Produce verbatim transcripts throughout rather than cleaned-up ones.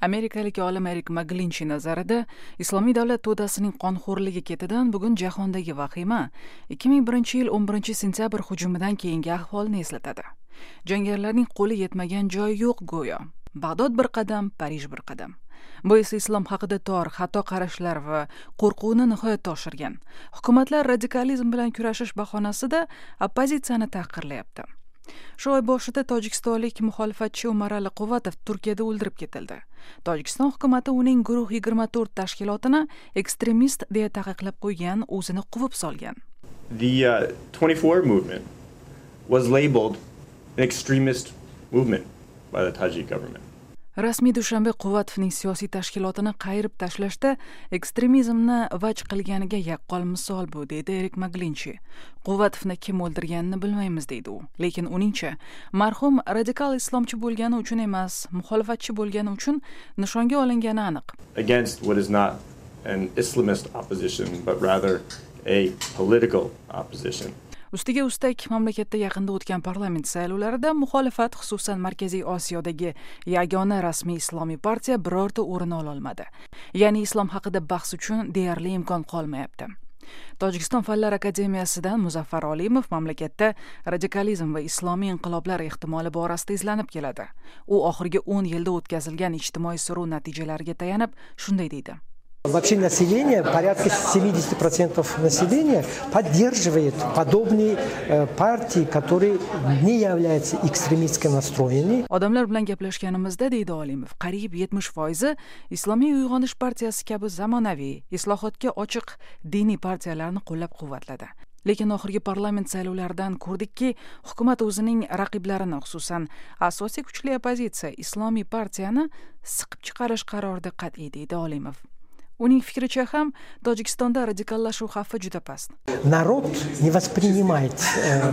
Amerikalik olim Erik Maglinchi nazarida Islomiy davlat to'dasining qonxo'rligi ketidan bugun jahondagi vahima ikki ming birinchi yil o'n birinchi sentyabr hujumidan keyingi ahvolni eslatadi. Jangarilarning qo'li yetmagan joy yo'q go'yo. Bag'dod bir qadam, Parij bir qadam. Bu esa islom haqida tor, xato qarashlar va qo'rquvni nihoyatga oshirgan. Hukumatlar radikalizm bilan kurashish bahonasida oppozitsiyani tahqirlayapti. Shu oy boshida tojikistonlik muxolifatchi Umar Ali Quvatov Turkiyada o'ldirib ketildi. Tojikiston hukumati uning guruh yigirma to'rt tashkilotini ekstremist deya taqiqlab qo'ygan, o'zini quvib solgan. The uh, twenty-four movement was labeled an extremist movement by the Tajik government. Rasmiy Dushanbe Quvatovning siyosiy tashkilotini qayirib tashlashda ekstremizmni vaj qilganiga yaqqol misol bu, deydi Erik Maglinchi. Quvatovni kim o'ldirganini bilmaymiz, deydi u. Lekin uningcha, marhum radikal islomchi bo'lgani uchun emas, muxolifatchi bo'lgani uchun nishonga olingani aniq. Against what is not an Islamist opposition, but rather a political opposition. Ustiga ustak, mamlakatda yaqinda o'tgan parlament saylovlarida muxolifat, xususan Markaziy Osiyodagi yagona rasmiy islomiy partiya birorta o'rin ola olmadi. Ya'ni islom haqida bahs uchun deyarli imkon qolmayapti. Tojikiston Fanlar akademiyasidan Muzaffar Olimov mamlakatda radikalizm va islomiy inqiloblar ehtimoli borasida izlanib keladi. U oxirgi o'n yilda o'tkazilgan ijtimoiy so'rov natijalariga tayanib shunday deydi. Вообще население, порядка семьдесят процентов населения поддерживает подобные э, партии, которые не являются экстремистски настроенными. Odamlar bilan gaplashganimizda, deydi Olimov, qariyb yetmish foizi Islomiy uyg'onish partiyasi kabi zamonaviy, islohotga ochiq diniy partiyalarni qo'llab-quvvatladi. Lekin oxirgi parlament saylovlaridan ko'rdikki, hukumat o'zining raqiblarini, xususan asosiy kuchli oppozitsiya Islomiy partiyani siqib chiqarish qarorida qat'iy, deydi Olimov. Uning fikricha ham Tojikistonda radikallashuv xavfi juda past. Народ не воспринимает э,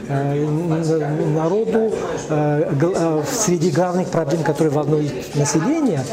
э, народу э, среди главных проблем, которые волнуют население,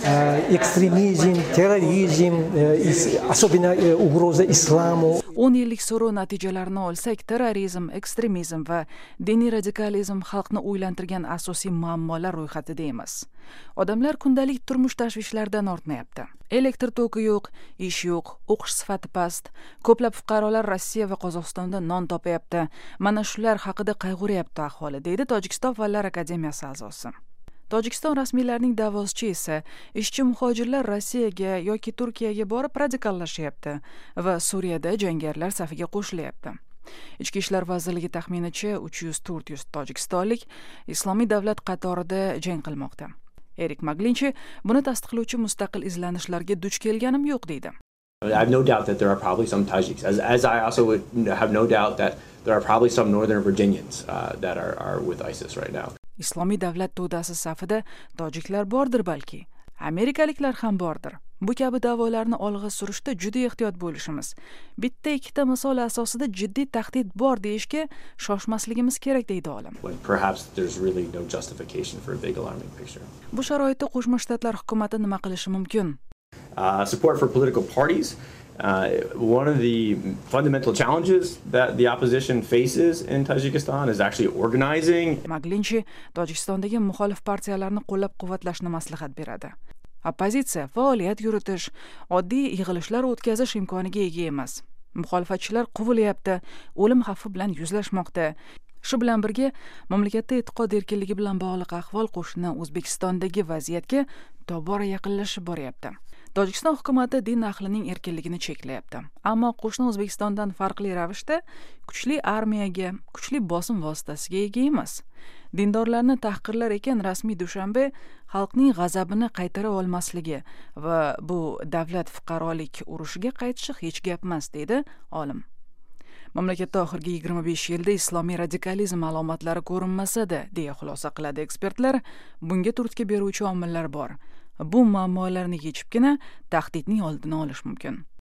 э, экстремизм, терроризм, э, особенно э, угроза исламу. o'n yillik so'rov natijalarini olsak, terrorizm, ekstremizm va diniy radikalizm xalqni o'ylantirgan asosiy muammolar ro'yxatida emas. Odamlar kundalik turmush tashvishlaridan ortmayapti. Elektr toki yo'q, ish yo'q, o'qish sifati past. Ko'plab fuqarolar Rossiya va Qozog'istonda non topayapti. Mana shular haqida qayg'uryapti aholi, deydi Tojikiston Fanlar akademiyasi a'zosi. Tojikiston rasmiylarining da'vosicha esa ishchi muhojirlar Rossiyaga yoki Turkiyaga borib radikallashyapti va Suriyada jangarilar safiga qo'shilyapti. Ichki ishlar vazirligi taxminicha uch yuz to'rt yuz tojikistonlik Islomiy davlat qatorida jang qilmoqda. Erik Maglinchi buni tasdiqlovchi mustaqil izlanishlarga duch kelganim yo'q, deydi. I have no doubt that there are probably some Tajiks, as, as I also would have no doubt that there are probably some Northern Virginians uh, that are, are with ISIS right now. Islomiy davlat to'dasi safida tojiklar bordir balki, amerikaliklar ham bordir. Bu kabi da'volarni olg'a surishda juda ehtiyot bo'lishimiz, bitta ikkita misol asosida jiddiy tahdid bor deyishga shoshmasligimiz kerak, deydi olim. Perhaps there's really no justification for a big alarming picture. Bu sharoitda Qo'shma Shtatlar hukumati nima qilishi mumkin? Uh, support for political parties. Uh, one of the fundamental challenges that the opposition faces in Tajikistan is actually organizing. Maglinchi Tojikistondagi muxolif partiyalarni qo'llab-quvvatlashni maslahat beradi. Oppozitsiya faoliyat yuritish, oddiy yig'ilishlar o'tkazish imkoniga ega emas. Muxolifatchilar quvilyapti, o'lim xavfi bilan yuzlashmoqda. Shu bilan birga mamlakatda e'tiqod erkinligi bilan bog'liq ahvol qo'shni O'zbekistondagi vaziyatga tobora yaqinlashib boryapti. Tojikiston hukumati din ahlining erkinligini cheklayapti. Ammo qo'shni O'zbekistondan farqli ravishda kuchli armiyaga, kuchli bosim vositasiga ega emas. Dindorlarni tahqirlar ekan rasmiy Dushanbe xalqning g'azabini qaytara olmasligi va bu davlat fuqarolik urushiga qaytishi hech gap emas, deydi olim. Mamlakatda oxirgi yigirma besh yilda islomiy radikalizm alomatlari ko'rinmasa-da, deya xulosa qiladi ekspertlar, bunga turtki beruvchi omillar bor. Bu muammolarni yechibgina tahdidning oldini olish mumkin.